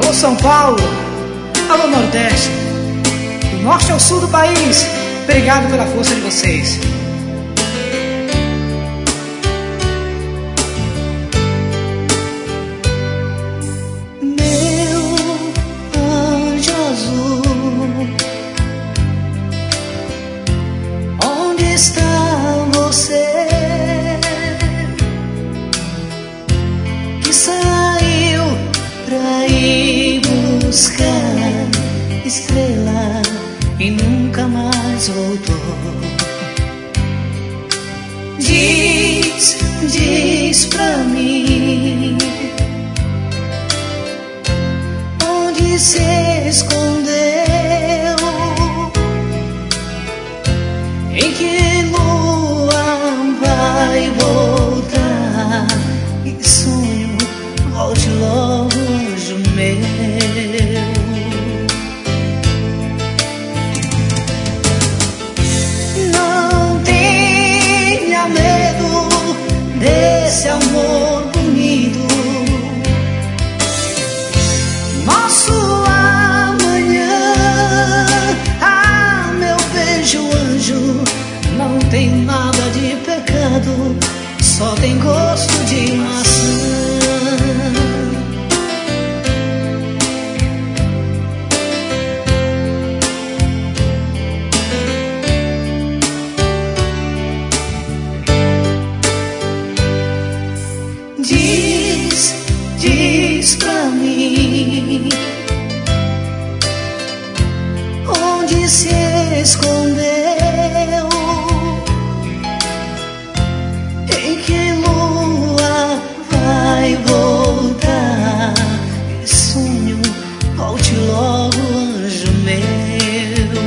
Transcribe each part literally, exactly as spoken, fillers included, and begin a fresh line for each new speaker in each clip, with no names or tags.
Alô São Paulo, alô Nordeste, do norte ao sul do país, obrigado pela força de vocês.
Estrela e nunca mais voltou. Diz, diz pra mim, onde se escondeu, em que lua vai voltar? E sonho, volte logo, anjo meu. Esse amor bonito, nosso amanhã. Ah, meu beijo anjo, não tem nada de pecado, só tem gosto de maçã. Diz, diz pra mim, onde se escondeu, em que lua vai voltar? E sonho, volte logo, anjo meu.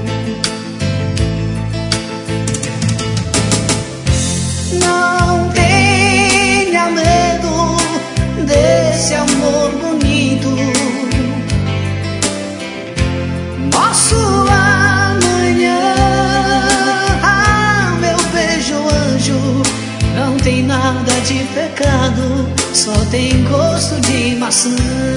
Não tenha medo desse amor bonito, nosso amanhã. Ah, meu beijo anjo, não tem nada de pecado, só tem gosto de maçã.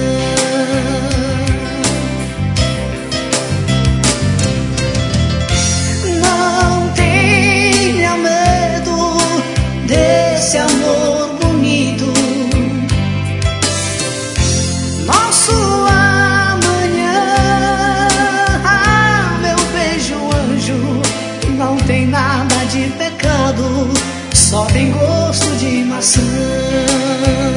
Não tenha medo desse amor bonito, nosso amanhã. Ah, meu beijo anjo, não tem nada de pecado, só tem gosto de maçã.